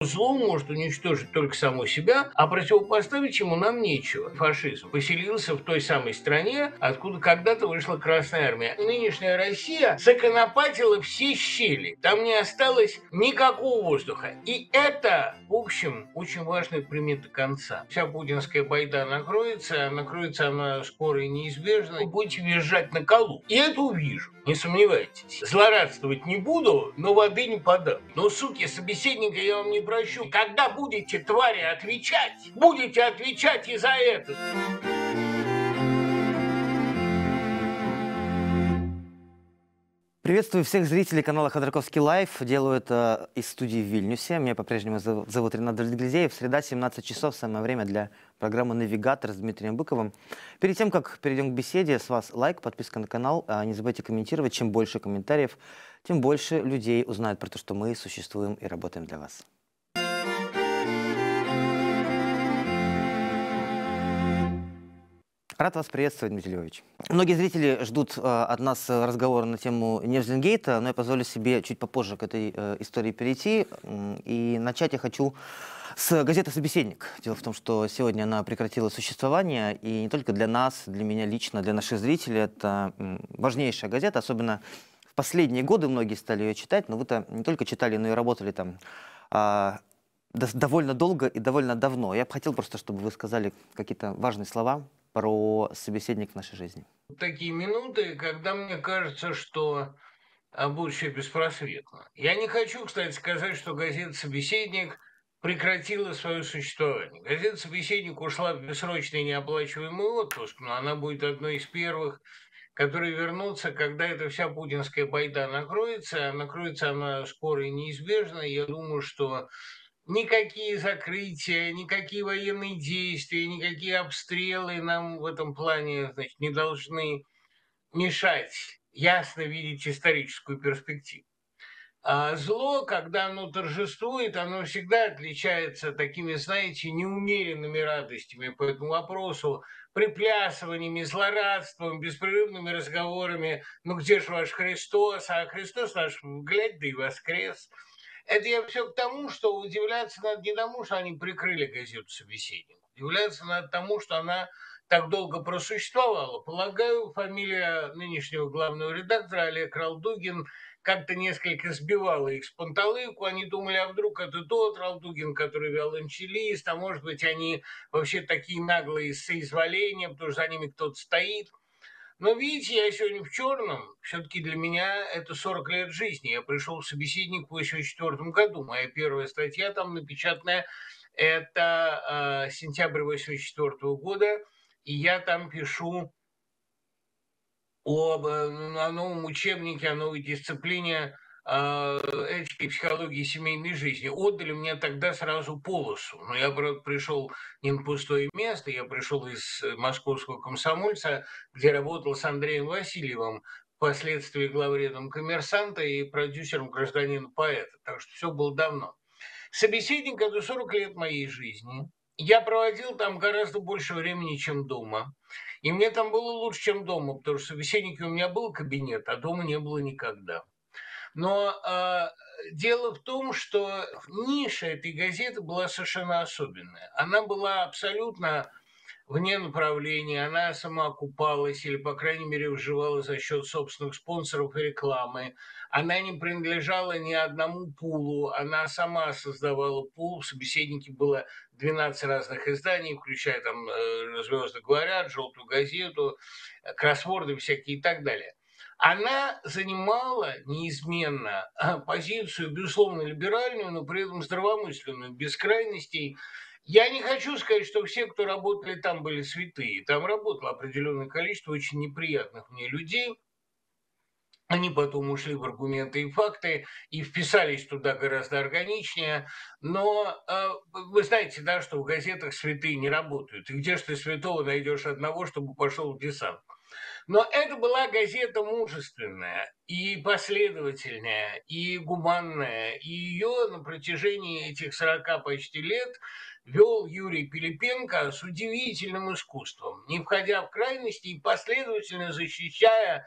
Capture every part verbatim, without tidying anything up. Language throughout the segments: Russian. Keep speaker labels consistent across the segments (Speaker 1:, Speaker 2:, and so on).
Speaker 1: Зло может уничтожить только само себя, а противопоставить ему нам нечего. Фашизм поселился в той самой стране, откуда когда-то вышла Красная Армия. Нынешняя Россия законопатила все щели. Там не осталось никакого воздуха. И это, в общем, очень важная примета конца. Вся путинская байда накроется, а накроется она скоро и неизбежно. Вы будете визжать на колу. И это увижу, не сомневайтесь. Злорадствовать не буду, но воды не подам. Но, суки, собеседника я вам не прощу. Когда будете, твари, отвечать, будете отвечать и за это.
Speaker 2: Приветствую всех зрителей канала Ходорковский Лайв. Делаю это из студии в Вильнюсе. Меня по-прежнему зовут Ренат Дальглизеев. Среда, семнадцать часов, самое время для программы «Навигатор» с Дмитрием Быковым. Перед тем, как перейдем к беседе, с вас лайк, подписка на канал. Не забывайте комментировать. Чем больше комментариев, тем больше людей узнают про то, что мы существуем и работаем для вас. Рад вас приветствовать, Дмитрий Львович. Многие зрители ждут э, от нас разговора на тему Невзенгейта, но я позволю себе чуть попозже к этой э, истории перейти. И начать я хочу с газеты «Собеседник». Дело в том, что сегодня она прекратила существование, и не только для нас, для меня лично, для наших зрителей. Это важнейшая газета, особенно в последние годы многие стали ее читать, но вы-то не только читали, но и работали там э, довольно долго и довольно давно. Я бы хотел просто, чтобы вы сказали какие-то важные слова про собеседник в нашей жизни.
Speaker 1: Такие минуты, когда мне кажется, что будущее беспросветно. Я не хочу, кстати, сказать, что газета «Собеседник» прекратила свое существование. Газета «Собеседник» ушла в бессрочный неоплачиваемый отпуск, но она будет одной из первых, которые вернутся, когда эта вся путинская байда накроется. Накроется она скоро и неизбежно. Я думаю, что никакие закрытия, никакие военные действия, никакие обстрелы нам в этом плане, значит, не должны мешать ясно видеть историческую перспективу. А зло, когда оно торжествует, оно всегда отличается такими, знаете, неумеренными радостями по этому вопросу, приплясываниями, злорадством, беспрерывными разговорами. Ну где же ваш Христос? А Христос наш, глядь, да и воскрес. Это я все к тому, что удивляться надо не тому, что они прикрыли газету «Собеседник». Удивляться надо тому, что она так долго просуществовала. Полагаю, фамилия нынешнего главного редактора Олег Ралдугин как-то несколько сбивала их с панталыку. Они думали, а вдруг это тот Ралдугин, который виолончелист, а может быть, они вообще такие наглые соизволения, потому что за ними кто-то стоит. Но видите, я сегодня в черном. Все-таки для меня это сорок лет жизни. Я пришел в «Собеседник» в восемьдесят четвёртом году. Моя первая статья там напечатанная, это э, сентябрь восемьдесят четвёртого года. И я там пишу об, о новом учебнике, о новой дисциплине э, этики и психологии семейной жизни. Отдали мне тогда сразу полосу. Но я, правда, пришел не на пустое место, я пришел из московского «Комсомольца», где работал с Андреем Васильевым, впоследствии главредом «Коммерсанта» и продюсером «Гражданина-поэта». Так что все было давно. «Собеседник» – это сорок лет моей жизни. Я проводил там гораздо больше времени, чем дома. И мне там было лучше, чем дома, потому что в «Собеседнике» у меня был кабинет, а дома не было никогда. Но э, дело в том, что ниша этой газеты была совершенно особенная. Она была абсолютно вне направления, она сама окупалась или, по крайней мере, выживала за счет собственных спонсоров и рекламы. Она не принадлежала ни одному пулу, она сама создавала пул. В «Собеседнике» было двенадцать разных изданий, включая там «Звезды говорят», «Желтую газету», кроссворды всякие и так далее. Она занимала неизменно позицию, безусловно, либеральную, но при этом здравомысленную, без крайностей. Я не хочу сказать, что все, кто работали там, были святые. Там работало определенное количество очень неприятных мне людей. Они потом ушли в аргументы и факты и вписались туда гораздо органичнее. Но э, вы знаете, да, что в газетах святые не работают. И где же ты святого найдешь одного, чтобы пошел в десант? Но это была газета мужественная и последовательная, и гуманная. И ее на протяжении этих сорока почти лет вел Юрий Пилипенко с удивительным искусством, не входя в крайности и последовательно защищая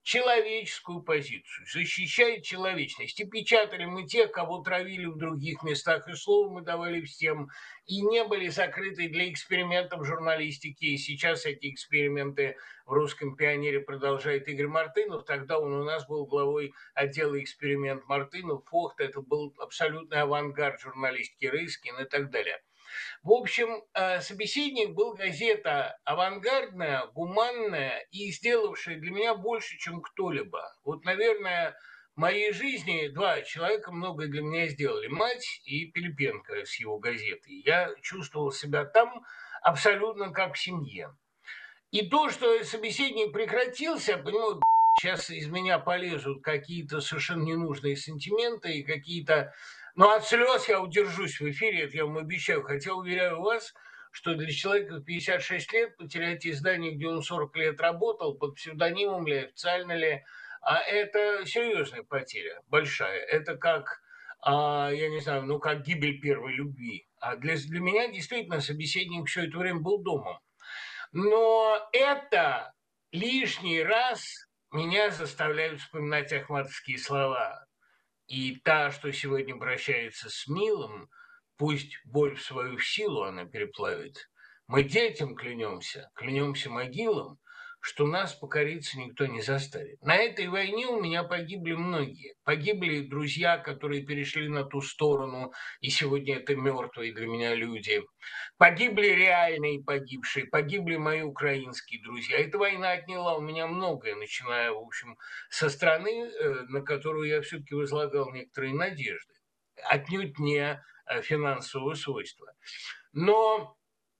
Speaker 1: человеческую позицию, защищает человечность. И печатали мы тех, кого травили в других местах, и слово мы давали всем, и не были закрыты для экспериментов журналистики. И сейчас эти эксперименты в «Русском пионере» продолжает Игорь Мартынов. Тогда он у нас был главой отдела «Эксперимент» Мартынов, Фохт. Это был абсолютный авангард журналистики, Рыскин и так далее. В общем, собеседник был газета авангардная, гуманная и сделавшая для меня больше, чем кто-либо. Вот, наверное, в моей жизни два человека многое для меня сделали. Мать и Пилипенко с его газетой. Я чувствовал себя там абсолютно как в семье. И то, что собеседник прекратился, понимаю, сейчас из меня полезут какие-то совершенно ненужные сантименты и какие-то... Но от слез я удержусь в эфире, это я вам обещаю. Хотя уверяю вас, что для человека в пятьдесят шесть лет потерять издание, где он сорок лет работал, под псевдонимом ли, официально ли, а это серьезная потеря, большая. Это как, а, я не знаю, ну как гибель первой любви. А для, для меня действительно собеседник все это время был домом. Но это лишний раз меня заставляют вспоминать ахматовские слова. И та, что сегодня прощается с милым, пусть боль в свою силу она переплавит. Мы детям клянемся, клянемся могилам, что нас покориться никто не заставит. На этой войне у меня погибли многие. Погибли друзья, которые перешли на ту сторону, и сегодня это мертвые для меня люди. Погибли реальные погибшие, погибли мои украинские друзья. Эта война отняла у меня многое, начиная, в общем, со страны, на которую я все-таки возлагал некоторые надежды. Отнюдь не финансового свойства. Но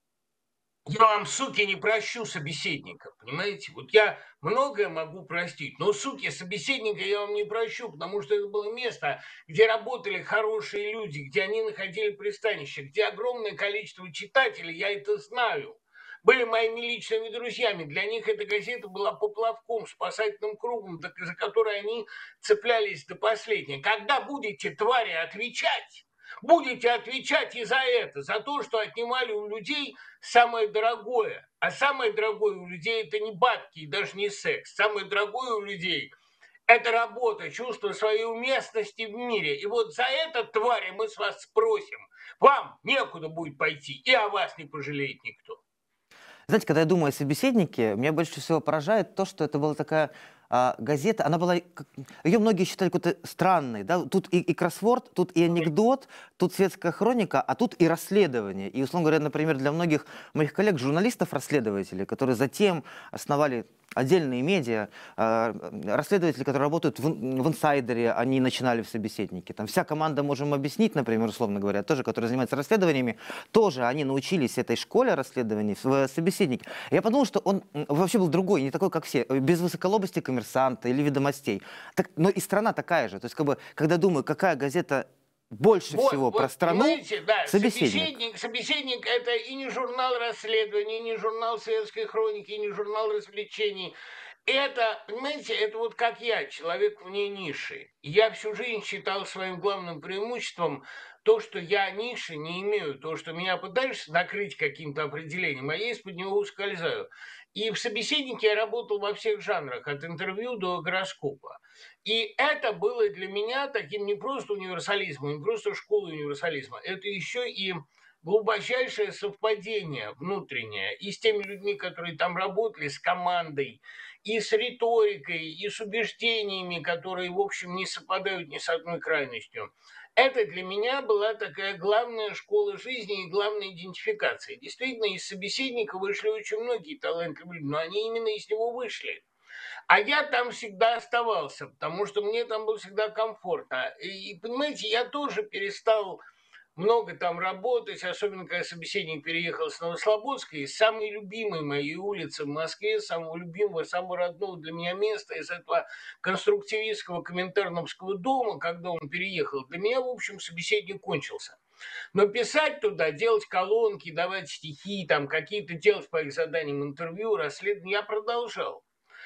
Speaker 1: я вам, суки, не прощу собеседника, понимаете? Вот я многое могу простить, но, суки, собеседника я вам не прощу, потому что это было место, где работали хорошие люди, где они находили пристанище, где огромное количество читателей, я это знаю, были моими личными друзьями. Для них эта газета была поплавком, спасательным кругом, за который они цеплялись до последнего. Когда будете, твари, отвечать? Будете отвечать и за это, за то, что отнимали у людей самое дорогое. А самое дорогое у людей – это не бабки и даже не секс. Самое дорогое у людей – это работа, чувство своей уместности в мире. И вот за это, твари, мы с вас спросим. Вам некуда будет пойти, и о вас не пожалеет никто.
Speaker 2: Знаете, когда я думаю о собеседнике, меня больше всего поражает то, что это была такая а, газета, она была, ее многие считали какой-то странной, да, тут и, и кроссворд, тут и анекдот, тут светская хроника, а тут и расследование. И, условно говоря, например, для многих моих коллег, журналистов-расследователей, которые затем основали отдельные медиа, э, расследователи, которые работают в, в «Инсайдере», они начинали в «Собеседнике». Там вся команда «Можем объяснить», например, условно говоря, тоже, которая занимается расследованиями, тоже они научились этой школе расследований в «Собеседнике». Я подумал, что он вообще был другой, не такой, как все, без высоколобости «Коммерсанта» или «Ведомостей». Так, но и страна такая же. То есть, как бы, когда думаю, какая газета больше вот, всего вот, про страну,
Speaker 1: да,
Speaker 2: собеседник.
Speaker 1: собеседник. Собеседник – это и не журнал расследований, и не журнал светской хроники, и не журнал развлечений. Это, понимаете, это вот как я, человек вне ниши. Я всю жизнь считал своим главным преимуществом то, что я ниши не имею, то, что меня пытаешься накрыть каким-то определением, а я из-под него ускользаю. И в «Собеседнике» я работал во всех жанрах, от интервью до гороскопа. И это было для меня таким не просто универсализмом, не просто школой универсализма, это еще и глубочайшее совпадение внутреннее и с теми людьми, которые там работали, с командой, и с риторикой, и с убеждениями, которые, в общем, не совпадают ни с одной крайностью. Это для меня была такая главная школа жизни и главная идентификация. Действительно, из «Собеседника» вышли очень многие талантливые люди, но они именно из него вышли. А я там всегда оставался, потому что мне там было всегда комфортно. И, понимаете, я тоже перестал много там работать, особенно когда собеседник переехал с Новослободска, и самой любимой моей улицы в Москве, самого любимого, самого родного для меня места из этого конструктивистского коминтерновского дома, когда он переехал, для меня, в общем, собеседник кончился. Но писать туда, делать колонки, давать стихи, там какие-то делать по их заданиям интервью, расследования я продолжал.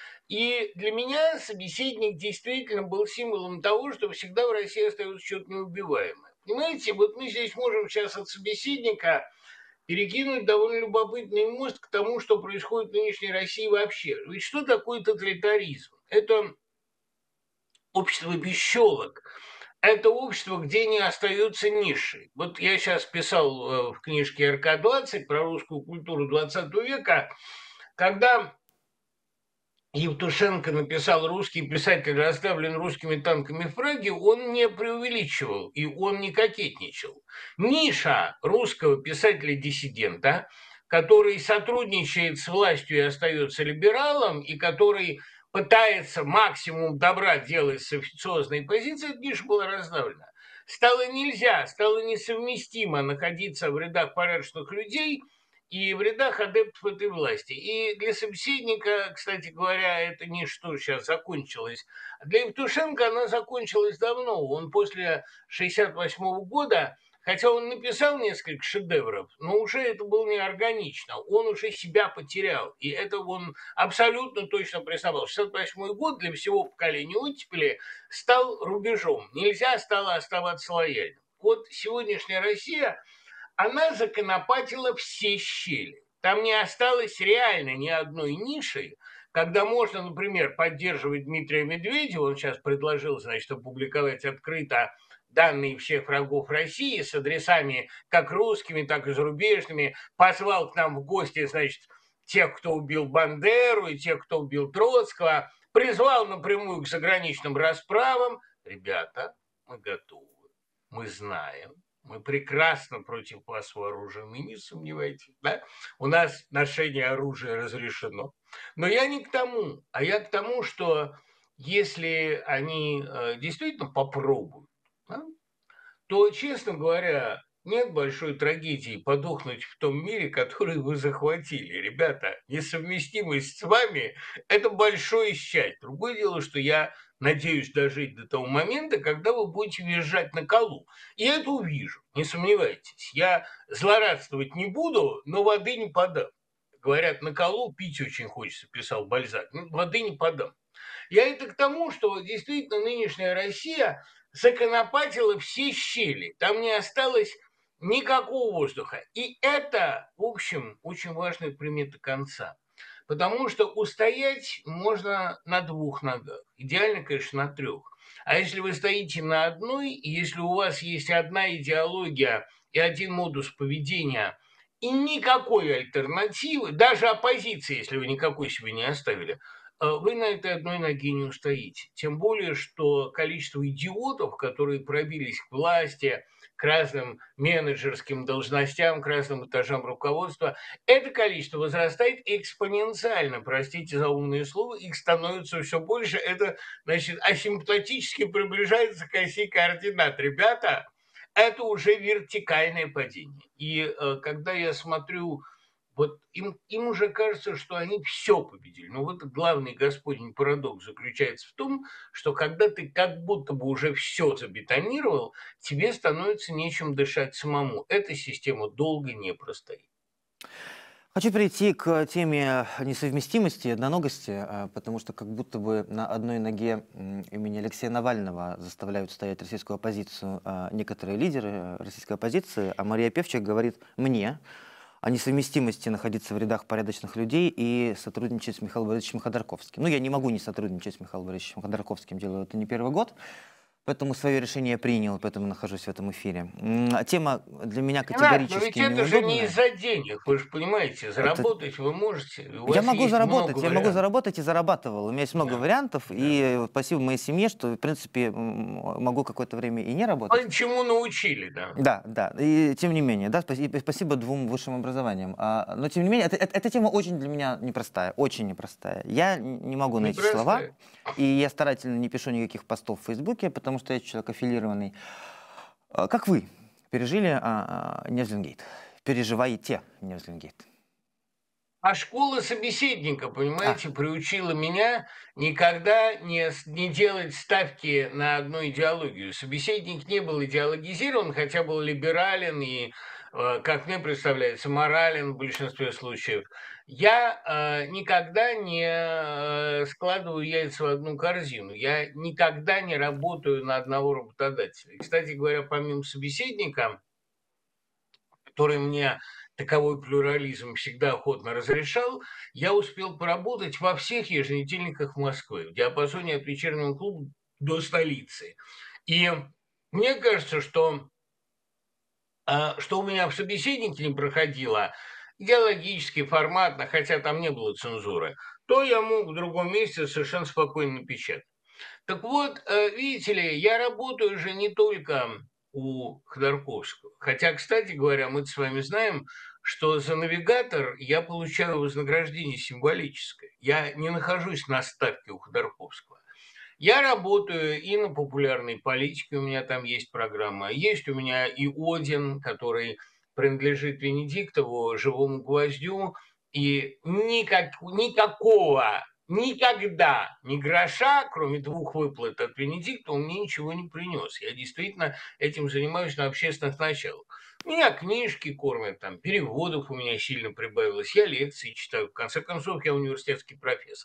Speaker 1: И для меня собеседник действительно был символом того, что всегда в России остается что-то неубиваемое. Понимаете, вот мы здесь можем сейчас от собеседника перекинуть довольно любопытный мост к тому, что происходит в нынешней России вообще. Ведь что такое тоталитаризм? Это общество без Это общество, где не остаются ниши. Вот я сейчас писал в книжке эр ка двадцать про русскую культуру двадцатого века, когда Евтушенко написал «Русский писатель раздавлен русскими танками в Праге», он не преувеличивал и он не кокетничал. Ниша русского писателя-диссидента, который сотрудничает с властью и остается либералом, и который пытается максимум добра делать с официозной позиции, эта ниша была раздавлена. Стало нельзя, стало несовместимо находиться в рядах порядочных людей – и в рядах адептов этой власти. И для собеседника, кстати говоря, это ничто сейчас закончилось. Для Евтушенко она закончилась давно. Он после шестьдесят восьмого года, хотя он написал несколько шедевров, но уже это было неорганично. Он уже себя потерял. И это он абсолютно точно признавал. шестьдесят восьмой год для всего поколения оттепели стал рубежом. Нельзя стало оставаться лояльным. Вот сегодняшняя Россия – она законопатила все щели. Там не осталось реально ни одной ниши, когда можно, например, поддерживать Дмитрия Медведева, он сейчас предложил, значит, опубликовать открыто данные всех врагов России с адресами как русскими, так и зарубежными, позвал к нам в гости, значит, тех, кто убил Бандеру и тех, кто убил Троцкого, призвал напрямую к заграничным расправам. Ребята, мы готовы, мы знаем. Мы прекрасно против вас вооружены, не сомневайтесь. Да? У нас ношение оружия разрешено. Но я не к тому, а я к тому, что если они э, действительно попробуют, да, то, честно говоря, нет большой трагедии подохнуть в том мире, который вы захватили. Ребята, несовместимость с вами – это большое счастье. Другое дело, что я надеюсь дожить до того момента, когда вы будете въезжать на Колу. И это увижу, не сомневайтесь. Я злорадствовать не буду, но воды не подам. Говорят, на Колу пить очень хочется, писал Бальзак. Воды не подам. Я это к тому, что действительно нынешняя Россия законопатила все щели. Там не осталось никакого воздуха. И это, в общем, очень важная примета конца. Потому что устоять можно на двух ногах. Идеально, конечно, на трех. А если вы стоите на одной, и если у вас есть одна идеология и один модус поведения, и никакой альтернативы, даже оппозиции, если вы никакой себе не оставили, вы на этой одной ноге не устоите. Тем более, что количество идиотов, которые пробились к власти, к разным менеджерским должностям, к разным этажам руководства, это количество возрастает экспоненциально, простите за умное слово, их становится все больше, это, значит, асимптотически приближается к оси координат. Ребята, это уже вертикальное падение. И э, когда я смотрю, вот им, им уже кажется, что они все победили. Но вот главный господень парадокс заключается в том, что когда ты как будто бы уже все забетонировал, тебе становится нечем дышать самому. Эта система долго не простоит.
Speaker 2: Хочу перейти к теме несовместимости и одноногости, потому что как будто бы на одной ноге имени Алексея Навального заставляют стоять российскую оппозицию некоторые лидеры российской оппозиции, а Мария Певчик говорит мне о несовместимости находиться в рядах порядочных людей и сотрудничать с Михаилом Борисовичем Ходорковским. Ну, я не могу не сотрудничать с Михаилом Борисовичем Ходорковским, делаю это не первый год. Поэтому свое решение принял, поэтому нахожусь в этом эфире. Тема для меня категорически
Speaker 1: но ведь это
Speaker 2: неудобная.
Speaker 1: же не из-за денег, вы же понимаете, заработать это... вы можете.
Speaker 2: Я могу заработать, я могу заработать и зарабатывал. У меня есть много да. вариантов, да. и спасибо моей семье, что, в принципе, могу какое-то время и не работать.
Speaker 1: А чему научили, да.
Speaker 2: Да, да, и тем не менее, да, спасибо, спасибо двум высшим образованиям. А, но, тем не менее, это, это, эта тема очень для меня непростая, очень непростая. Я не могу найти непростая. слова, и я старательно не пишу никаких постов в Фейсбуке, потому что я человек аффилированный. Как вы пережили а, а, Невзлингейт? Переживаете Невзлингейт?
Speaker 1: А школа собеседника, понимаете, а. приучила меня никогда не, не делать ставки на одну идеологию. Собеседник не был идеологизирован, хотя был либерален и, как мне представляется, морален в большинстве случаев. Я э, никогда не э, складываю яйца в одну корзину. Я никогда не работаю на одного работодателя. И, кстати говоря, помимо собеседника, который мне таковой плюрализм всегда охотно разрешал, я успел поработать во всех еженедельниках Москвы, в диапазоне от вечернего клуба до столицы. И мне кажется, что, а, что у меня в собеседнике не проходило идеологически, форматно, хотя там не было цензуры, то я мог в другом месте совершенно спокойно напечатать. Так вот, э, видите ли, я работаю же не только у Ходорковского. Хотя, кстати говоря, мы с вами знаем, что за «Навигатор» я получаю вознаграждение символическое. Я не нахожусь на ставке у Ходорковского. Я работаю и на популярной политике, у меня там есть программа. Есть у меня и «Один», который принадлежит Венедиктову, «Живому гвоздю». И никак, никакого, никогда ни гроша, кроме двух выплат от Венедиктова, он мне ничего не принес. Я действительно этим занимаюсь на общественных началах. Меня книжки кормят, там, переводов у меня сильно прибавилось, я лекции читаю. В конце концов, я университетский профессор.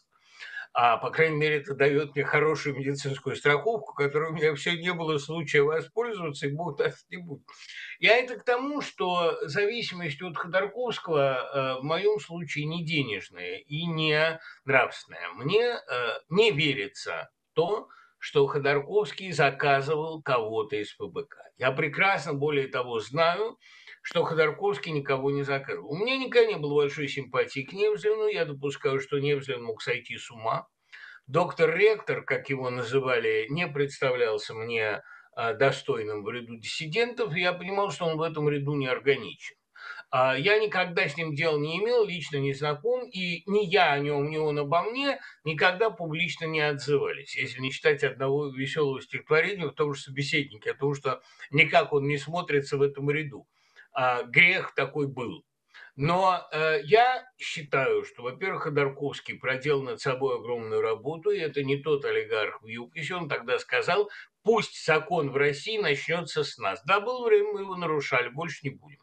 Speaker 1: А, по крайней мере, это дает мне хорошую медицинскую страховку, которой у меня все не было случая воспользоваться, и бог даст не будет. Я это к тому, что зависимость от Ходорковского э, в моем случае не денежная и не нравственная. Мне э, не верится то, что Ходорковский заказывал кого-то из ФБК. Я прекрасно, более того, знаю, что Ходорковский никого не заказывал. У меня никогда не было большой симпатии к Невзлину, я допускаю, что Невзлин мог сойти с ума. Доктор-ректор, как его называли, не представлялся мне а, достойным в ряду диссидентов, и я понимал, что он в этом ряду не органичен. А, я никогда с ним дел не имел, лично не знаком, и ни я о нем, ни он обо мне никогда публично не отзывались, если не считать одного веселого стихотворения в том же «Собеседнике», о том, что никак он не смотрится в этом ряду. А, грех такой был. Но э, я считаю, что, во-первых, Ходорковский проделал над собой огромную работу, и это не тот олигарх в ЮКИСе, он тогда сказал, пусть закон в России начнется с нас. Да, было время, мы его нарушали, больше не будем.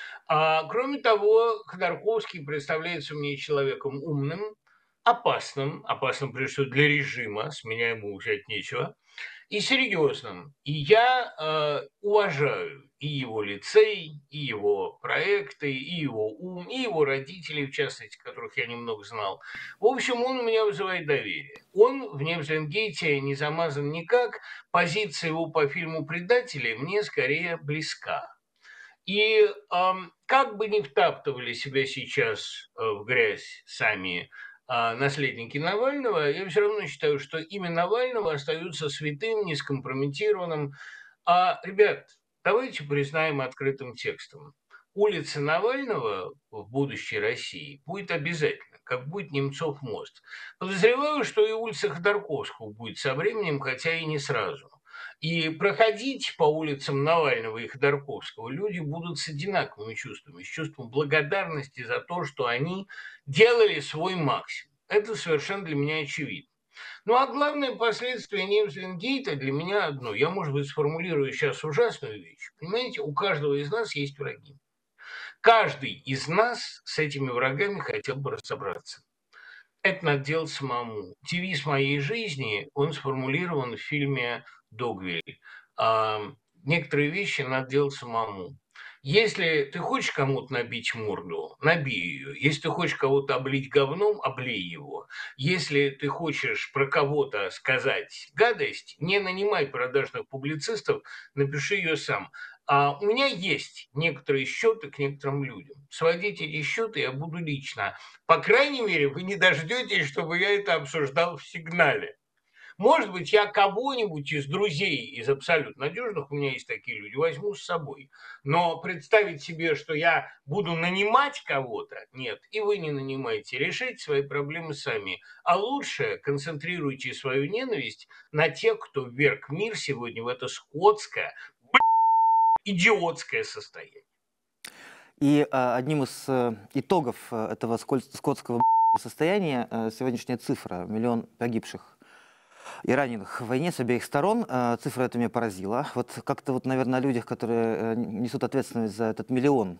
Speaker 1: А, кроме того, Ходорковский представляется мне человеком умным, опасным, опасным прежде всего для режима, с меня ему взять нечего, и серьезным. И я э, уважаю и его лицей, и его проекты, и его ум, и его родителей, в частности, которых я немного знал. В общем, он у меня вызывает доверие. Он в Невзленгейте не замазан никак. Позиция его по фильму «Предатели» мне скорее близка. И эм, как бы ни втаптывали себя сейчас э, в грязь сами э, наследники Навального, я все равно считаю, что имя Навального остается святым, нескомпрометированным. А, ребят, давайте признаем открытым текстом. Улица Навального в будущей России будет обязательно, как будет Немцов мост. Подозреваю, что и улица Ходорковского будет со временем, хотя и не сразу. И проходить по улицам Навального и Ходорковского люди будут с одинаковыми чувствами, с чувством благодарности за то, что они делали свой максимум. Это совершенно для меня очевидно. Ну а главное последствие Невзленгейта для меня одно. Я, может быть, сформулирую сейчас ужасную вещь. Понимаете, у каждого из нас есть враги. Каждый из нас с этими врагами хотел бы разобраться. Это надо делать самому. Девиз моей жизни, он сформулирован в фильме «Догвилль». А, некоторые вещи надо делать самому. Если ты хочешь кому-то набить морду, набей ее. Если ты хочешь кого-то облить говном, облей его. Если ты хочешь про кого-то сказать гадость, не нанимай продажных публицистов, напиши ее сам. А у меня есть некоторые счеты к некоторым людям. Сводить эти счеты я буду лично. По крайней мере, вы не дождетесь, чтобы я это обсуждал в сигнале. Может быть, я кого-нибудь из друзей, из абсолютно надежных, у меня есть такие люди, возьму с собой. Но представить себе, что я буду нанимать кого-то, нет, и вы не нанимаете. Решите свои проблемы сами. А лучше концентрируйте свою ненависть на тех, кто вверг мир сегодня в это скотское, идиотское состояние.
Speaker 2: И а, одним из а, итогов а, этого скотского состояния а, сегодняшняя цифра – миллион погибших и раненых в войне с обеих сторон. А, цифра эта меня поразила. Вот как-то, вот, наверное, о людях, которые а, несут ответственность за этот миллион,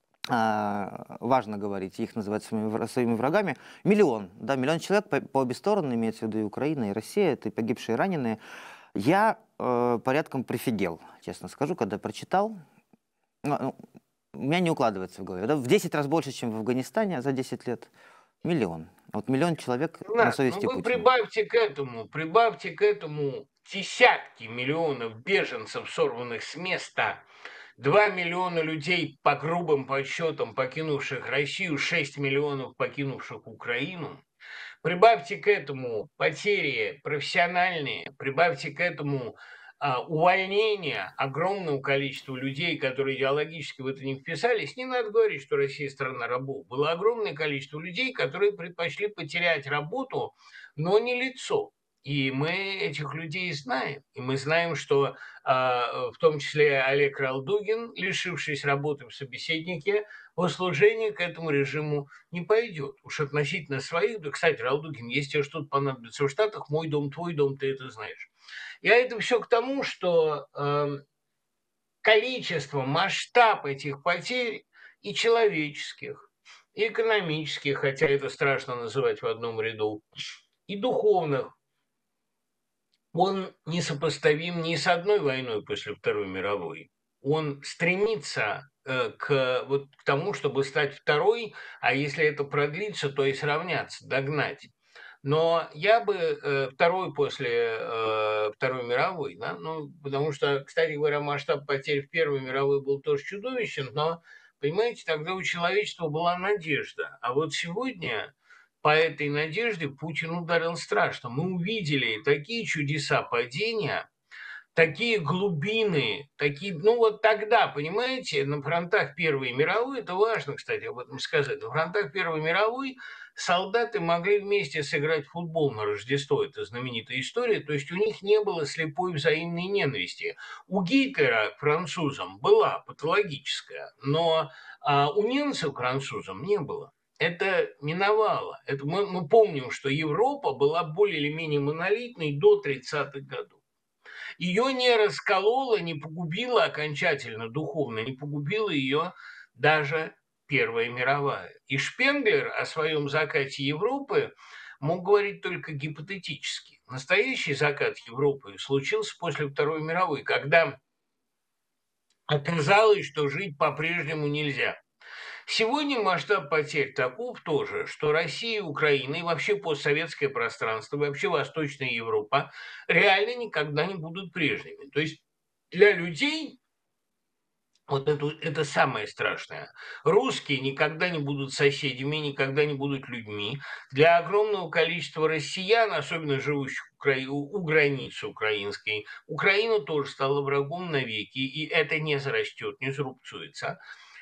Speaker 2: а, важно говорить, их называть своими, своими врагами. Миллион, да, миллион человек по, по обе стороны, имеется в виду и Украина, и Россия, это и погибшие, и раненые. Я э, порядком прифигел, честно скажу, когда прочитал. Ну, У меня не укладывается в голове. Да? В десять раз больше, чем в Афганистане за десять лет. Миллион. Вот миллион человек на
Speaker 1: Игнат, ну
Speaker 2: совести
Speaker 1: вы
Speaker 2: Путина.
Speaker 1: прибавьте к этому, прибавьте к этому десятки миллионов беженцев, сорванных с места, два миллиона людей, по грубым подсчетам, покинувших Россию, шесть миллионов покинувших Украину. Прибавьте к этому потери профессиональные, прибавьте к этому а, увольнение огромного количества людей, которые идеологически в это не вписались. Не надо говорить, что Россия страна рабов. Было огромное количество людей, которые предпочли потерять работу, но не лицо. И мы этих людей знаем. И мы знаем, что а, в том числе Олег Ралдугин, лишившись работы в собеседнике, в служении к этому режиму не пойдет. Уж относительно своих, да, кстати, Ралдугин, если тебе что-то понадобится в Штатах, мой дом, твой дом, ты это знаешь. Я это все к тому, что э, количество, масштаб этих потерь и человеческих, и экономических, хотя это страшно называть в одном ряду, и духовных, он несопоставим ни с одной войной после Второй мировой. Он стремится э, к, вот, к тому, чтобы стать второй, а если это продлится, то и сравняться, догнать. Но я бы э, второй после э, Второй мировой, да, ну, потому что, кстати говоря, масштаб потерь в Первой мировой был тоже чудовищен, но, понимаете, тогда у человечества была надежда. А вот сегодня по этой надежде Путин ударил страшно. Мы увидели такие чудеса падения, такие глубины, такие, ну вот тогда, понимаете, на фронтах Первой мировой, это важно, кстати, об этом сказать, на фронтах Первой мировой солдаты могли вместе сыграть в футбол на Рождество, это знаменитая история, то есть у них не было слепой взаимной ненависти. У Гитлера к французам была патологическая, но а, у немцев к французам не было. Это миновало. Это мы, мы помним, что Европа была более или менее монолитной до тридцатых годов. Ее не расколола, не погубила окончательно духовно, не погубила ее даже Первая мировая. И Шпенглер о своем закате Европы мог говорить только гипотетически. Настоящий закат Европы случился после Второй мировой, когда оказалось, что жить по-прежнему нельзя. Сегодня масштаб потерь таков тоже, что Россия, Украина и вообще постсоветское пространство, вообще Восточная Европа реально никогда не будут прежними. То есть для людей вот это, это самое страшное. Русские никогда не будут соседями, никогда не будут людьми. Для огромного количества россиян, особенно живущих Укра... у границы украинской, Украина тоже стала врагом навеки, и это не зарастет, не зарубцуется.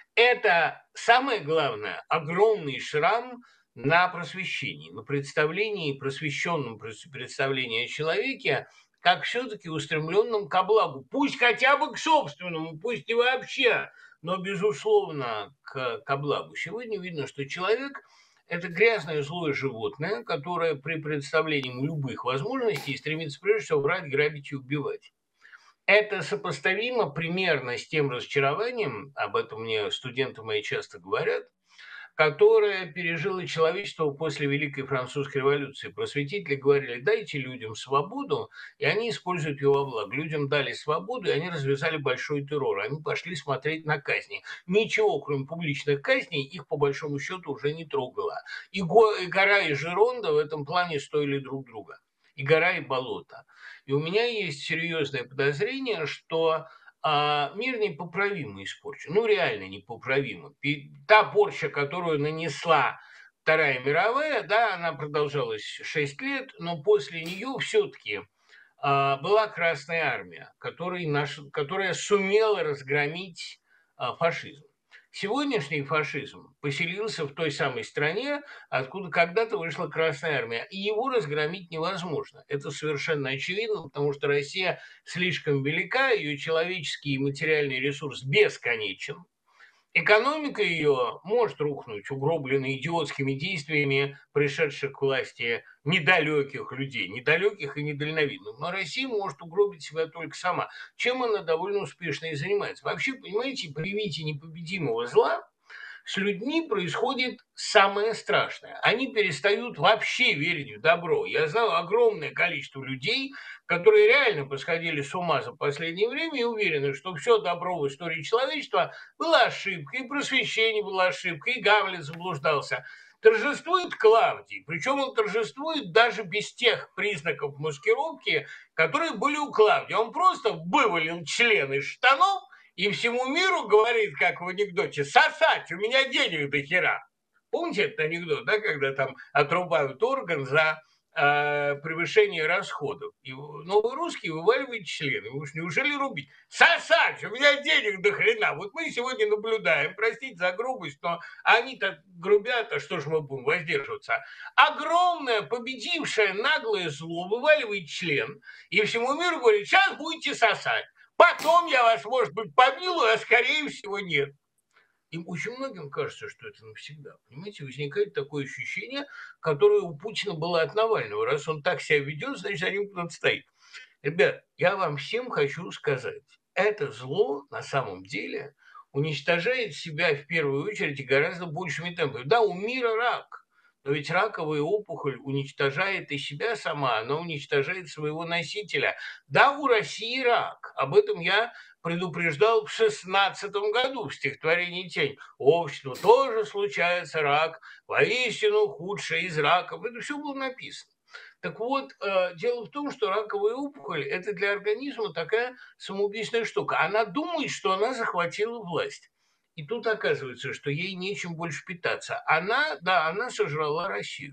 Speaker 1: Это самое главное, огромный шрам на просвещении, на представлении, просвещенном представлении о человеке, как все-таки устремленном ко благу. Пусть хотя бы к собственному, пусть и вообще, но, безусловно, к, ко благу. Сегодня видно, что человек – это грязное злое животное, которое при представлении любых возможностей стремится прежде всего врать, грабить и убивать. Это сопоставимо примерно с тем разочарованием, об этом мне студенты мои часто говорят, которое пережило человечество после Великой Французской революции. Просветители говорили, дайте людям свободу, и они используют ее во благо. Людям дали свободу, и они развязали большой террор. Они пошли смотреть на казни. Ничего, кроме публичных казней, их по большому счету уже не трогало. И гора и Жеронда в этом плане стоили друг друга. И гора, и болото. И у меня есть серьезное подозрение, что а, мир непоправимо испорчен. Ну, реально непоправимо. И та порча, которую нанесла Вторая мировая, да, она продолжалась шесть лет, но после нее все-таки а, была Красная армия, которая, наш, которая сумела разгромить а, фашизм. Сегодняшний фашизм поселился в той самой стране, откуда когда-то вышла Красная армия, и его разгромить невозможно. Это совершенно очевидно, потому что Россия слишком велика, ее человеческий и материальный ресурс бесконечен. Экономика ее может рухнуть, угробленной идиотскими действиями пришедших к власти недалеких людей, недалеких и недальновидных. Но Россия может угробить себя только сама, чем она довольно успешно и занимается. Вообще, понимаете, при виде непобедимого зла с людьми происходит самое страшное. Они перестают вообще верить в добро. Я знаю огромное количество людей, которые реально посходили с ума за последнее время и уверены, что все добро в истории человечества было ошибкой, и просвещение было ошибкой, и Гамлет заблуждался. Торжествует Клавдий, причем он торжествует даже без тех признаков маскировки, которые были у Клавдия. Он просто вывалил член из штанов и всему миру говорит, как в анекдоте, сосать, у меня денег до хера. Помните этот анекдот, да, когда там отрубают орган за э, превышение расходов. И новый русский вываливает член. И уж неужели рубить? Сосать, у меня денег до хрена. Вот мы сегодня наблюдаем, простите за грубость, но они-то грубят, а что же мы будем воздерживаться? Огромное, победившее наглое зло вываливает член и всему миру говорит, сейчас будете сосать. Потом я вас, может быть, помилую, а скорее всего нет. И очень многим кажется, что это навсегда. Понимаете, возникает такое ощущение, которое у Путина было от Навального. Раз он так себя ведет, значит, за ним кто-то стоит. Ребят, я вам всем хочу сказать, это зло на самом деле уничтожает себя в первую очередь и гораздо большими темпами. Да, у мира рак, но ведь раковая опухоль уничтожает и себя сама, она уничтожает своего носителя. Да, у России рак, об этом я предупреждал в шестнадцатом году в стихотворении «Тень». Обществу тоже случается рак, воистину худший из раков. Это все было написано. Так вот, э, дело в том, что раковая опухоль – это для организма такая самоубийственная штука. Она думает, что она захватила власть. И тут оказывается, что ей нечем больше питаться. Она, да, она сожрала Россию.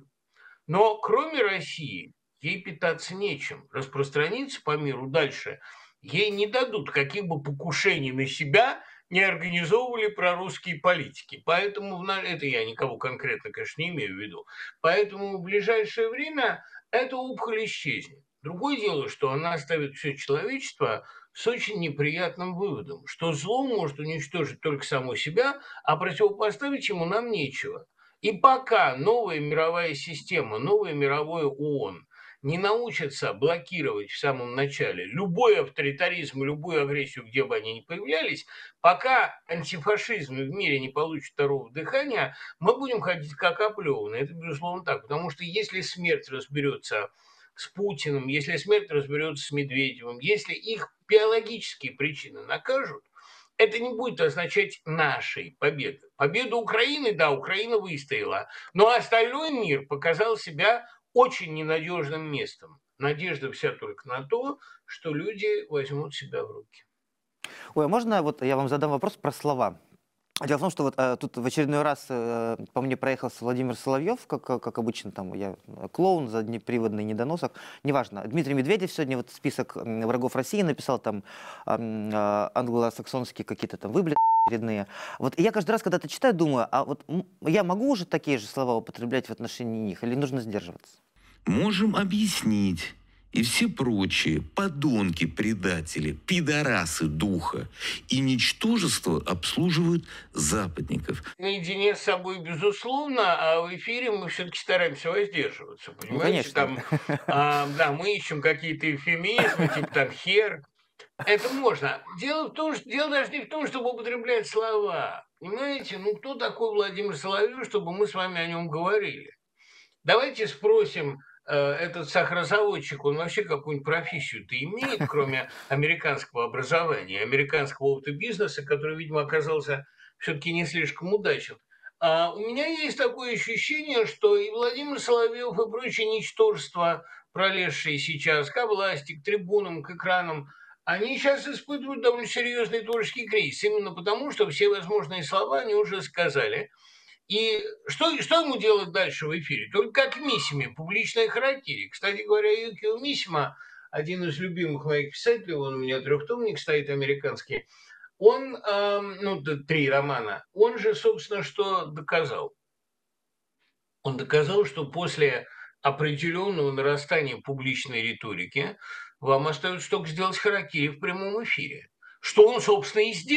Speaker 1: Но кроме России ей питаться нечем. Распространиться по миру дальше ей не дадут, каких бы покушений на себя не организовывали прорусские политики. Поэтому, это я никого конкретно, конечно, не имею в виду, поэтому в ближайшее время эта опухоль исчезнет. Другое дело, что она оставит все человечество с очень неприятным выводом, что зло может уничтожить только само себя, а противопоставить ему нам нечего. И пока новая мировая система, новое мировое ООН не научатся блокировать в самом начале любой авторитаризм и любую агрессию, где бы они ни появлялись, пока антифашизм в мире не получит второго дыхания, мы будем ходить как оплеванные. Это, безусловно, так. Потому что если смерть разберется с Путиным, если смерть разберется с Медведевым, если их биологические причины накажут, это не будет означать нашей победы. Победу Украины, да, Украина выстояла, но остальной мир показал себя очень ненадежным местом. Надежда вся только на то, что люди возьмут себя в руки.
Speaker 2: Ой, а можно вот я вам задам вопрос про слова? Дело в том, что вот э, тут в очередной раз э, по мне проехался Владимир Соловьев, как, как обычно, там я клоун, заднеприводный недоносок, неважно. Дмитрий Медведев сегодня вот список врагов России написал, там э, э, англосаксонские какие-то там выбледы очередные. Вот и я каждый раз, когда это читаю, думаю, а вот я могу уже такие же слова употреблять в отношении них или нужно сдерживаться?
Speaker 3: Можем объяснить. И все прочие подонки, предатели, пидорасы духа и ничтожество обслуживают западников.
Speaker 1: Наедине с собой, безусловно, а в эфире мы все-таки стараемся воздерживаться. Понимаете,
Speaker 2: ну,
Speaker 1: там, а, да, мы ищем какие-то эвфемизмы, типа там хер. Это можно. Дело в том, что дело даже не в том, чтобы употреблять слова. Понимаете, ну кто такой Владимир Соловьев, чтобы мы с вами о нем говорили? Давайте спросим, этот сахарозаводчик, он вообще какую-нибудь профессию-то имеет, кроме американского образования, американского опыта бизнеса, который, видимо, оказался все-таки не слишком удачен. А у меня есть такое ощущение, что и Владимир Соловьев, и прочие ничтожества, пролезшие сейчас ко власти, к трибунам, к экранам, они сейчас испытывают довольно серьезный творческий кризис, именно потому, что все возможные слова они уже сказали. И что, что ему делать дальше в эфире? Только как Мисиме, публичная характерия. Кстати говоря, Юкио Мисима, один из любимых моих писателей, он у меня трехтомник стоит американский, он, э, ну, три романа, он же, собственно, что доказал? Он доказал, что после определенного нарастания публичной риторики вам остается только сделать харакири в прямом эфире. Что он, собственно, и сделал.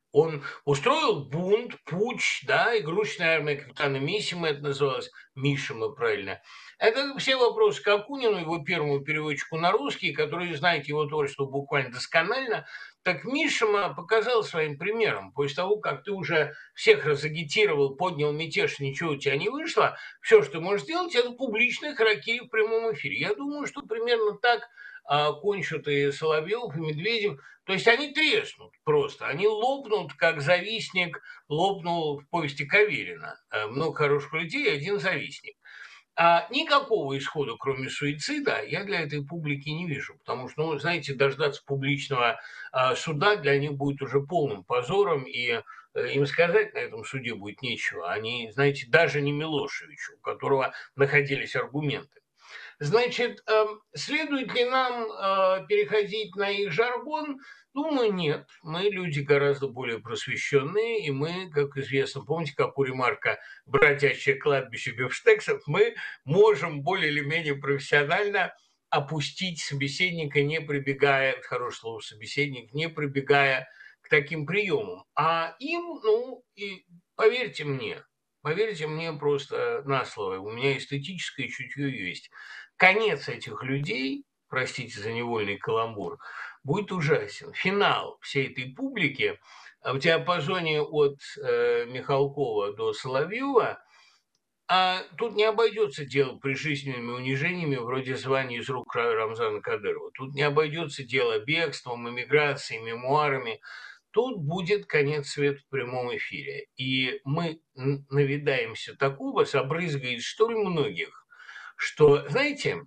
Speaker 1: Он устроил бунт, путч, да, игрушечная армия капитана Мисима, это называлось, Мишима, правильно. Это все вопросы к Акунину, его первому переводчику на русский, который, знаете, его творчество буквально досконально. Так Мишима показал своим примером. После того, как ты уже всех разагитировал, поднял мятеж, ничего у тебя не вышло, все, что ты можешь сделать, это публичное харакири в прямом эфире. Я думаю, что примерно так а, кончат и Соловьев, и Медведев. То есть они треснут просто, они лопнут, как завистник лопнул в повести Каверина. Э, Много хороших людей, один завистник. А никакого исхода, кроме суицида, я для этой публики не вижу, потому что, ну, знаете, дождаться публичного а, суда для них будет уже полным позором, и э, им сказать на этом суде будет нечего. Они, знаете, даже не Милошевичу, у которого находились аргументы. Значит, эм, следует ли нам э, переходить на их жаргон? Думаю, нет. Мы люди гораздо более просвещенные, и мы, как известно, помните, как у Ремарка «Бродячее кладбище бифштексов», мы можем более или менее профессионально опустить собеседника, не прибегая, хорошее слово собеседник, не прибегая к таким приемам. А им, ну, и поверьте мне, поверьте мне просто на слово, у меня эстетическое чутье есть. Конец этих людей, простите за невольный каламбур, будет ужасен. Финал всей этой публики в диапазоне от э, Михалкова до Соловьева, а тут не обойдется дело прижизненными унижениями вроде звания из рук Рамзана Кадырова. Тут не обойдется дело бегством, эмиграцией, мемуарами. Тут будет конец света в прямом эфире. И мы навидаемся такого, собрызгает столь многих, что, знаете,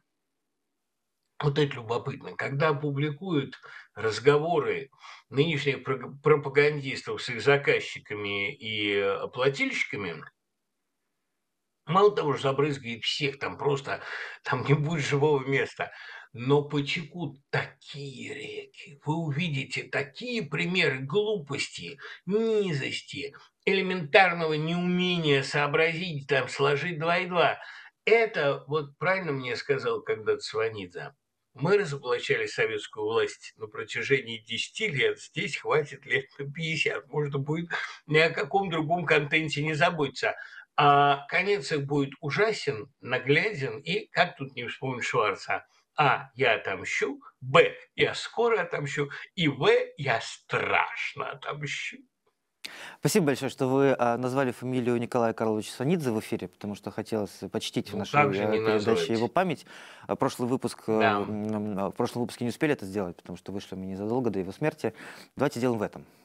Speaker 1: вот это любопытно, когда публикуют разговоры нынешних пропагандистов с их заказчиками и оплатильщиками, мало того, что забрызгает всех, там просто там не будет живого места, но потекут такие реки, вы увидите такие примеры глупости, низости, элементарного неумения сообразить, там, сложить два и два. Это, вот правильно мне сказал когда-то Сванидзе, мы разоблачали советскую власть на протяжении десяти лет, здесь хватит лет на пятьдесят, можно будет ни о каком другом контенте не заботиться. А конец их будет ужасен, нагляден, и, как тут не вспомнить Шварца, а, я отомщу, б, я скоро отомщу, и в, я страшно отомщу.
Speaker 2: Спасибо большое, что вы а, назвали фамилию Николая Карловича Сванидзе в эфире, потому что хотелось почтить в
Speaker 1: Ну,
Speaker 2: нашей
Speaker 1: как же
Speaker 2: э,
Speaker 1: не
Speaker 2: передаче
Speaker 1: назвать?
Speaker 2: его память. А Прошлый выпуск, э,
Speaker 1: Да.
Speaker 2: м, а, в прошлом выпуске не успели это сделать, потому что вышли мы незадолго до его смерти. Давайте сделаем в этом.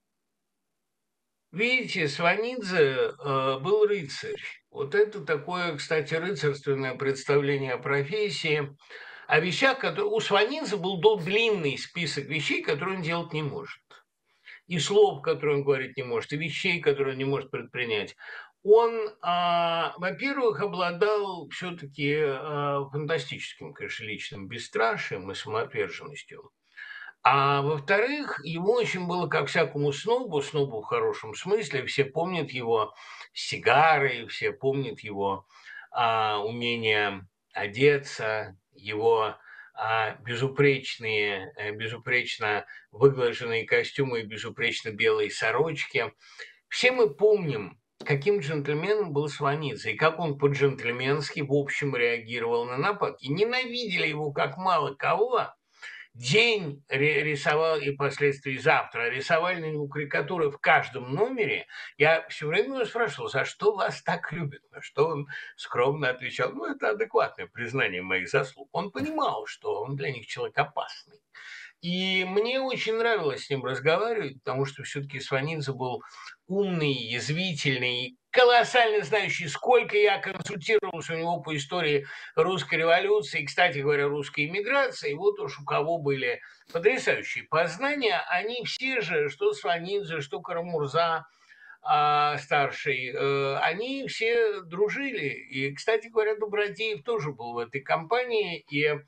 Speaker 1: Видите, Сванидзе э, был рыцарь. Вот это такое, кстати, рыцарственное представление о профессии, о вещах, которые... У Сванидзе был дол- длинный список вещей, которые он делать не может. И слов, которые он говорить не может, и вещей, которые он не может предпринять. Он, а, во-первых, обладал все-таки а, фантастическим, конечно, личным бесстрашием и самоотверженностью. А во-вторых, ему очень было, как всякому снобу, снобу в хорошем смысле, все помнят его сигары, все помнят его а, умение одеться, его а, безупречные, э, безупречно выглаженные костюмы и безупречно белые сорочки. Все мы помним, каким джентльменом был Сванидзе, и как он по-джентльменски в общем реагировал на нападки. Ненавидели его как мало кого, день рисовал и впоследствии завтра рисовали на него карикатуры в каждом номере. Я все время его спрашивал, за что вас так любят? На что он скромно отвечал, ну, это адекватное признание моих заслуг. Он понимал, что он для них человек опасный. И мне очень нравилось с ним разговаривать, потому что все-таки Сванидзе был умный, язвительный, колоссально знающий, сколько я консультировался у него по истории русской революции, и, кстати говоря, русской эмиграции. Вот уж у кого были потрясающие познания, они все же, что Сванидзе, что Карамурза, а, старший, э, они все дружили. И, кстати говоря, Добродеев тоже был в этой компании, и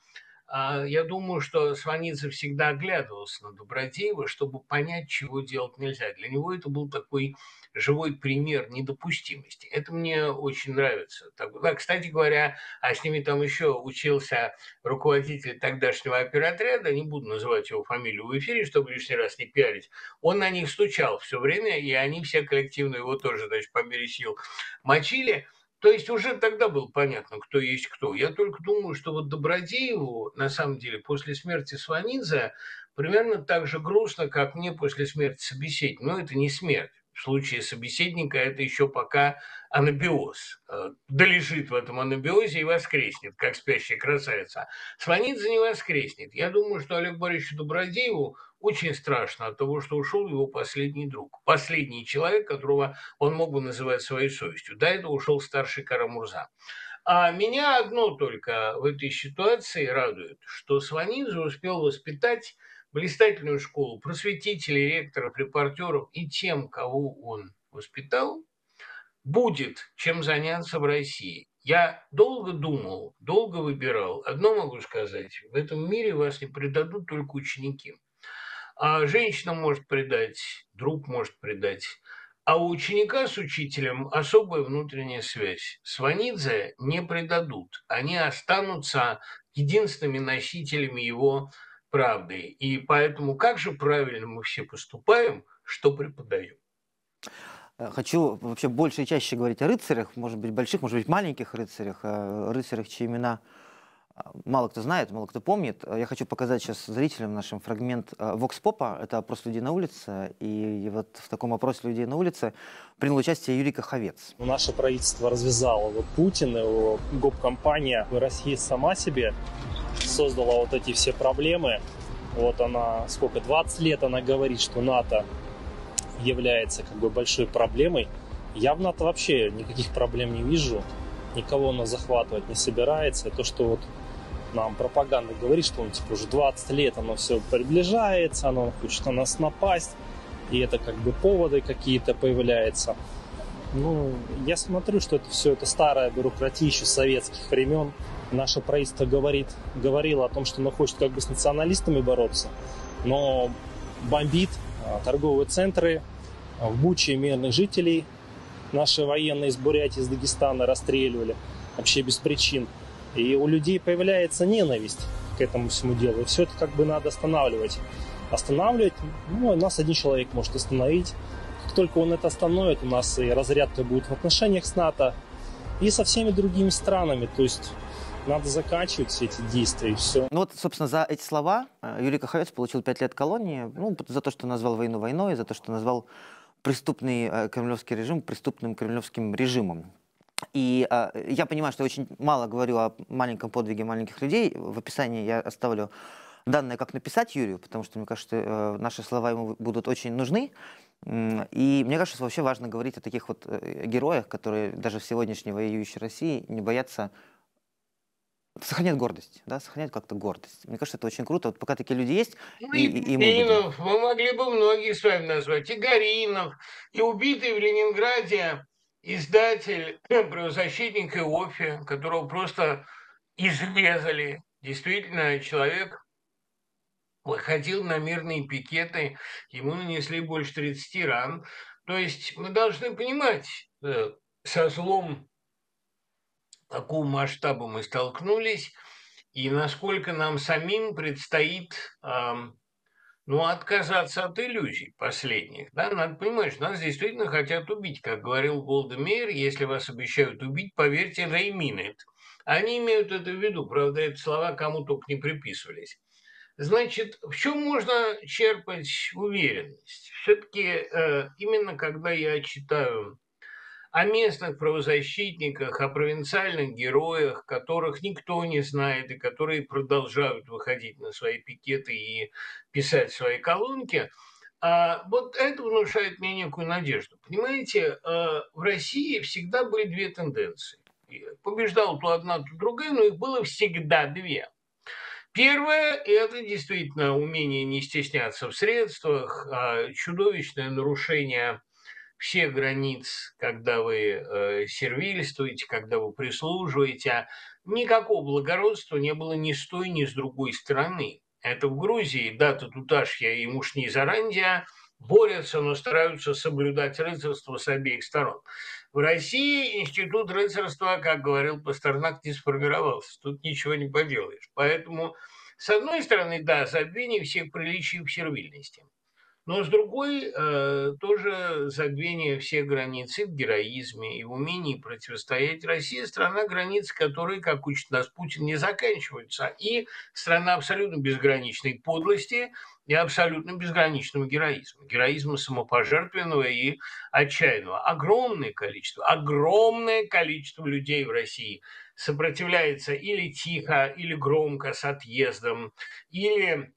Speaker 1: А, я думаю, что Сванидзе всегда оглядывался на Добродеева, чтобы понять, чего делать нельзя. Для него это был такой живой пример недопустимости. Это мне очень нравится. Так, да, кстати говоря, а с ними там еще учился руководитель тогдашнего оперотряда, не буду называть его фамилию в эфире, чтобы лишний раз не пиарить, он на них стучал все время, и они все коллективно его тоже, значит, по мере сил мочили. То есть уже тогда было понятно, кто есть кто. Я только думаю, что вот Добродееву, на самом деле, после смерти Сванидзе примерно так же грустно, как мне после смерти собеседника. Но это не смерть. В случае собеседника это еще пока анабиоз. Э, Долежит в этом анабиозе и воскреснет, как спящая красавица. Сванидзе не воскреснет. Я думаю, что Олегу Борисовичу Добродееву очень страшно от того, что ушел его последний друг. Последний человек, которого он мог бы называть своей совестью. До этого ушел старший Кара-Мурза. А меня одно только в этой ситуации радует, что Сванидзе успел воспитать блистательную школу просветителей, ректоров, репортеров, и тем, кого он воспитал, будет чем заняться в России. Я долго думал, долго выбирал. Одно могу сказать, в этом мире вас не предадут только ученики. А женщина может предать, друг может предать. А у ученика с учителем особая внутренняя связь. Сванидзе не предадут. Они останутся единственными носителями его правды. И поэтому как же правильно мы все поступаем, что преподаем?
Speaker 2: Э, Хочу вообще больше и чаще говорить о рыцарях, может быть, больших, может быть, маленьких рыцарях, о рыцарях, чьи имена а, мало кто знает, мало кто помнит. Э, Я хочу показать сейчас зрителям нашим фрагмент Vox Popа, это опрос людей на улице, и вот в таком опросе людей на улице принял участие Юрий Каховец.
Speaker 4: Наше правительство развязало вот Путин, его гоп-компания. Россия сама себе создала вот эти все проблемы. Вот она, сколько, двадцать лет она говорит, что НАТО является как бы большой проблемой. Я в НАТО вообще никаких проблем не вижу. Никого она захватывать не собирается. То, что вот нам пропаганда говорит, что он типа уже двадцать лет оно все приближается, оно хочет на нас напасть, и это как бы поводы какие-то появляются. Ну, я смотрю, что это все это старая бюрократия еще советских времен. Наше правительство говорит, говорило о том, что оно хочет как бы с националистами бороться, но бомбит а, торговые центры, а, в Буче мирных жителей наши военные из Бурятии, из Дагестана расстреливали вообще без причин. И у людей появляется ненависть к этому всему делу. И все это как бы надо останавливать. Останавливать, ну, нас один человек может остановить. Как только он это остановит, у нас и разрядка будет в отношениях с НАТО и со всеми другими странами. То есть надо заканчивать все эти действия и все.
Speaker 2: Ну вот, собственно, за эти слова э, Юрий Каховец получил пять лет колонии, ну, за то, что назвал войну войной, за то, что назвал преступный э, кремлевский режим преступным кремлевским режимом. И э, я понимаю, что я очень мало говорю о маленьком подвиге маленьких людей. В описании я оставлю данные, как написать Юрию, потому что, мне кажется, э, наши слова ему будут очень нужны. М, И мне кажется, что вообще важно говорить о таких вот э, героях, которые даже в сегодняшней воюющей России не боятся сохранять гордость, да, сохранять как-то гордость. Мне кажется, это очень круто. Вот пока такие люди есть,
Speaker 1: Ну
Speaker 2: и,
Speaker 1: и
Speaker 2: и, и мы будем.
Speaker 1: Пименов, мы могли бы многие с вами назвать, и Горинов, и убитый в Ленинграде издатель, правозащитник Иоффе, которого просто изрезали. Действительно, человек выходил на мирные пикеты, ему нанесли больше тридцати ран. То есть мы должны понимать, э, со злом какого масштаба мы столкнулись, и насколько нам самим предстоит ам, ну, отказаться от иллюзий последних. Да? Надо понимать, что нас действительно хотят убить. Как говорил Голда Меир, если вас обещают убить, поверьте, they mean it. Они имеют это в виду, правда, эти слова кому только не приписывались. Значит, в чем можно черпать уверенность? Все-таки э, именно когда я читаю о местных правозащитниках, о провинциальных героях, которых никто не знает и которые продолжают выходить на свои пикеты и писать свои колонки, а, вот это внушает мне некую надежду. Понимаете, а, в России всегда были две тенденции. И побеждала то одна, то другая, но их было всегда две. Первое – это действительно умение не стесняться в средствах, а, чудовищное нарушение всех границ, когда вы э, сервильствуете, когда вы прислуживаете. Никакого благородства не было ни с той, ни с другой стороны. Это в Грузии дата Туташья и Мушни Зарандия борются, но стараются соблюдать рыцарство с обеих сторон. В России институт рыцарства, как говорил Пастернак, не сформировался. Тут ничего не поделаешь. Поэтому, с одной стороны, да, забвение всех приличий в сервильности. Но с другой, э, тоже забвение всех границ и в героизме, и в умении противостоять. Россия – страна, границы которой, как учит нас Путин, не заканчиваются. И страна абсолютно безграничной подлости и абсолютно безграничного героизма. Героизма самопожертвенного и отчаянного. Огромное количество, огромное количество людей в России сопротивляется или тихо, или громко, с отъездом, или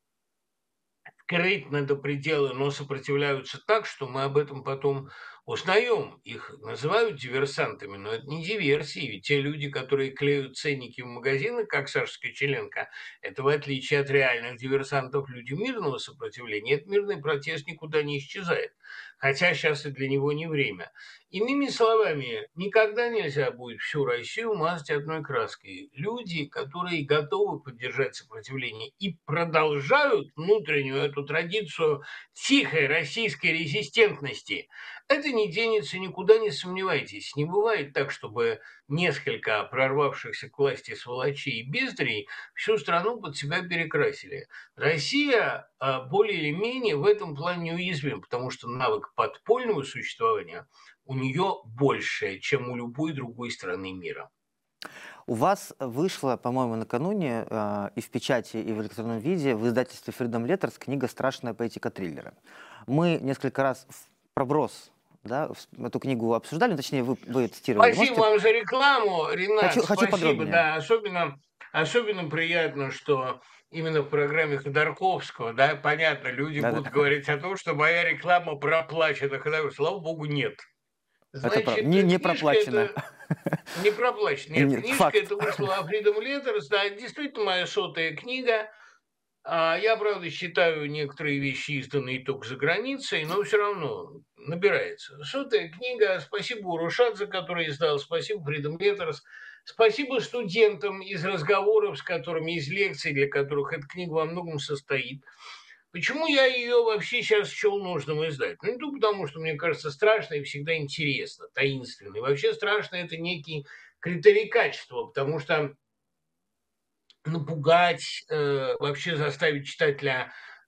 Speaker 1: скрытно до предела, но сопротивляются так, что мы об этом потом узнаем. Их называют диверсантами, но это не диверсии. Ведь те люди, которые клеют ценники в магазинах, как Саша Скочеленко, это, в отличие от реальных диверсантов, люди мирного сопротивления. Этот мирный протест никуда не исчезает. Хотя сейчас и для него не время. Иными словами, никогда нельзя будет всю Россию мазать одной краской. Люди, которые готовы поддержать сопротивление и продолжают внутреннюю эту традицию тихой российской резистентности, это не денется никуда, не сомневайтесь. Не бывает так, чтобы несколько прорвавшихся к власти сволочей и бездарей всю страну под себя перекрасили. Россия а, более или менее в этом плане неуязвима, потому что навык подпольного существования у нее больше, чем у любой другой страны мира.
Speaker 2: У вас вышла, по-моему, накануне э, и в печати, и в электронном виде в издательстве Freedom Letters книга «Страшная поэтика триллера». Мы несколько раз в проброс, да, эту книгу обсуждали, точнее, вы, вы цитировали.
Speaker 1: Спасибо
Speaker 2: Можете...
Speaker 1: вам за рекламу, Ренат.
Speaker 2: Хочу, хочу
Speaker 1: спасибо,
Speaker 2: подробнее.
Speaker 1: да, особенно, особенно приятно, что именно в программе Ходорковского, да, понятно, люди
Speaker 2: Да,
Speaker 1: будут
Speaker 2: да.
Speaker 1: говорить о том, что моя реклама проплачена. Слава богу, нет.
Speaker 2: Значит, это
Speaker 1: Значит,
Speaker 2: не, не
Speaker 1: книжка
Speaker 2: проплачено.
Speaker 1: Это... Не проплачено. Нет,
Speaker 2: Нет,
Speaker 1: книжка
Speaker 2: факт.
Speaker 1: это вышла о Freedom Letters, да, действительно моя сотая книга. Я, правда, считаю некоторые вещи изданные только за границей, но все равно набирается. Сотая книга. Спасибо Урушадзе, который издал, спасибо Freedom Letters, спасибо студентам из разговоров, с которыми, из лекций, для которых эта книга во многом состоит. Почему я ее вообще сейчас счел нужным издать? Ну, не только потому, что мне кажется страшно и всегда интересно, таинственно. И вообще страшно – это некий критерий качества, потому что напугать, э, вообще заставить читателя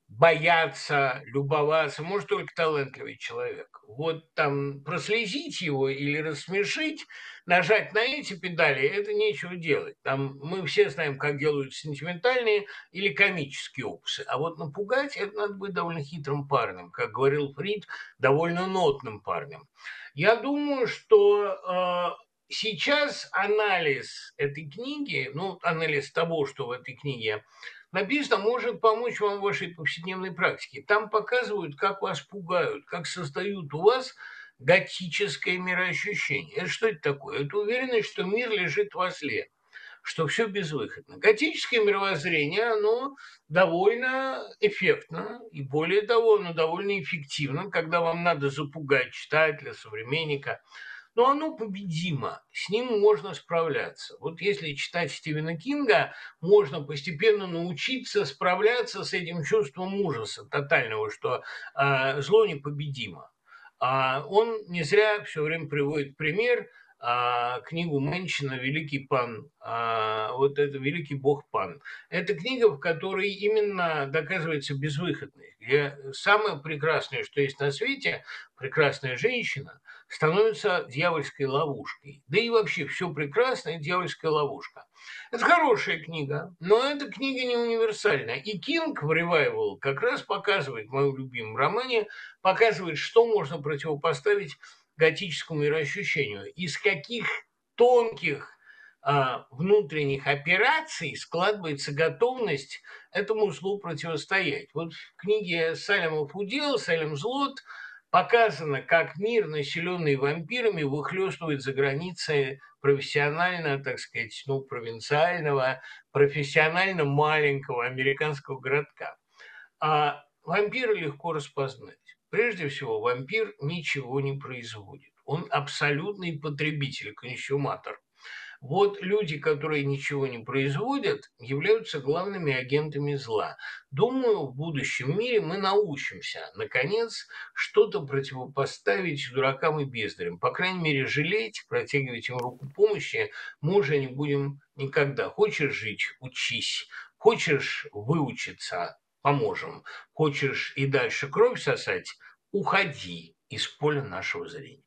Speaker 1: бояться, любоваться может только талантливый человек. Вот там прослезить его или рассмешить, нажать на эти педали – это нечего делать. Там мы все знаем, как делают сентиментальные или комические опусы. А вот напугать – это надо быть довольно хитрым парнем. Как говорил Фрид, довольно нотным парнем. Я думаю, что… Э, Сейчас анализ этой книги, ну, анализ того, что в этой книге написано, может помочь вам в вашей повседневной практике. Там показывают, как вас пугают, как создают у вас готическое мироощущение. Это что это такое? Это уверенность, что мир лежит во осле, что все безвыходно. Готическое мировоззрение, оно довольно эффектно, и более того, оно довольно эффективно, когда вам надо запугать читателя, современника. Но оно победимо, с ним можно справляться. Вот если читать Стивена Кинга, можно постепенно научиться справляться с этим чувством ужаса тотального, что э, зло непобедимо. А он не зря все время приводит пример а, книгу Мэнчина «Великий Пан», а, вот это «Великий бог Пан». Это книга, в которой именно доказывается безвыходность, где самое прекрасное, что есть на свете, прекрасная женщина, становится дьявольской ловушкой. Да и вообще все прекрасное – дьявольская ловушка. Это хорошая книга, но эта книга не универсальная. И Кинг в «Ревайвал» как раз показывает, в моем любимом романе, показывает, что можно противопоставить готическому мироощущению. Из каких тонких а, внутренних операций складывается готовность этому злу противостоять. Вот в книге Салема Фудел, Салем Злот показано, как мир, населенный вампирами, выхлестывает за границы профессионально, так сказать, ну, провинциального, профессионально маленького американского городка. А вампира легко распознать. Прежде всего, вампир ничего не производит. Он абсолютный потребитель, консюматор. Вот люди, которые ничего не производят, являются главными агентами зла. Думаю, в будущем мире мы научимся, наконец, что-то противопоставить дуракам и бездарям. По крайней мере, жалеть, протягивать им руку помощи мы уже не будем никогда. Хочешь жить – учись. Хочешь выучиться – поможем. Хочешь и дальше кровь сосать – уходи из поля нашего зрения.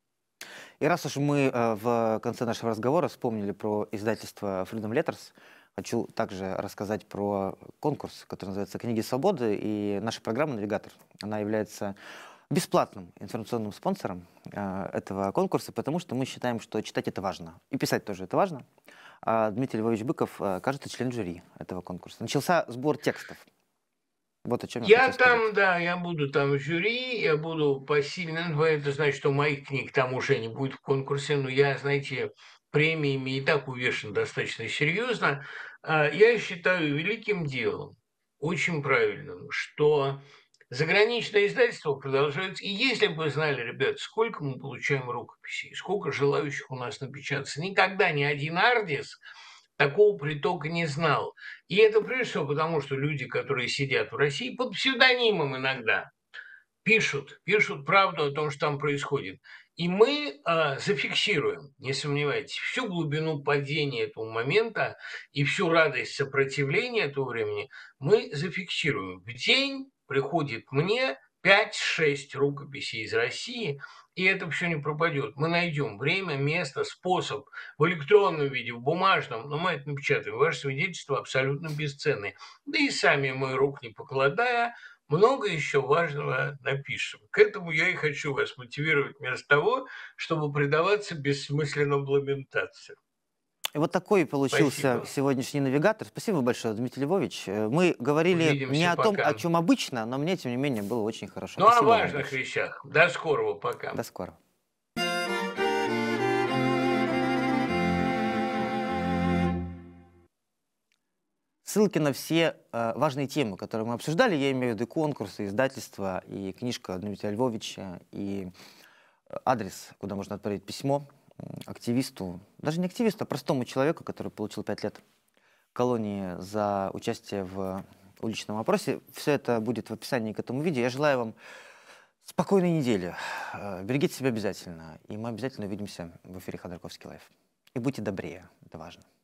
Speaker 2: И раз уж мы э, в конце нашего разговора вспомнили про издательство Freedom Letters, хочу также рассказать про конкурс, который называется «Книги свободы». И наша программа «Навигатор», она является бесплатным информационным спонсором э, этого конкурса, потому что мы считаем, что читать это важно. И писать тоже это важно. А Дмитрий Львович Быков, э, кажется, член жюри этого конкурса. Начался сбор текстов. Вот о чем я,
Speaker 1: Я
Speaker 2: хочу
Speaker 1: там,
Speaker 2: сказать.
Speaker 1: да, я буду там в жюри, я буду посильным. Это значит, что моих книг там уже не будет в конкурсе, но я, знаете, премиями и так увешан достаточно серьезно. А, Я считаю великим делом, очень правильным, что заграничное издательство продолжается. И если бы вы знали, ребят, сколько мы получаем рукописей, сколько желающих у нас напечататься, никогда ни один ардис такого притока не знал. И это прежде всего потому, что люди, которые сидят в России, под псевдонимом иногда пишут, пишут правду о том, что там происходит. И мы э, зафиксируем, не сомневайтесь, всю глубину падения этого момента и всю радость сопротивления этого времени мы зафиксируем. В день приходит мне пять-шесть рукописей из России, и это все не пропадет. Мы найдем время, место, способ в электронном виде, в бумажном, но мы это напечатаем. Ваше свидетельство абсолютно бесценное. Да и сами мы, рук не покладая, много еще важного напишем. К этому я и хочу вас мотивировать вместо того, чтобы предаваться бессмысленным ламентациям.
Speaker 2: И вот такой получился
Speaker 1: Спасибо.
Speaker 2: сегодняшний навигатор. Спасибо большое, Дмитрий Львович. Мы говорили
Speaker 1: Увидимся,
Speaker 2: не о том,
Speaker 1: пока.
Speaker 2: о чем обычно, но мне, тем не менее, было очень хорошо.
Speaker 1: Ну,
Speaker 2: Спасибо
Speaker 1: о
Speaker 2: вам
Speaker 1: важных
Speaker 2: большое.
Speaker 1: вещах. До скорого, пока.
Speaker 2: До скорого. Ссылки на все э, важные темы, которые мы обсуждали, я имею в виду и конкурсы, и издательства, и книжка Дмитрия Львовича, и адрес, куда можно отправить письмо активисту, даже не активисту, а простому человеку, который получил пять лет колонии за участие в уличном опросе. Все это будет в описании к этому видео. Я желаю вам спокойной недели. Берегите себя обязательно. И мы обязательно увидимся в эфире Ходорковский лайв. И будьте добрее. Это важно.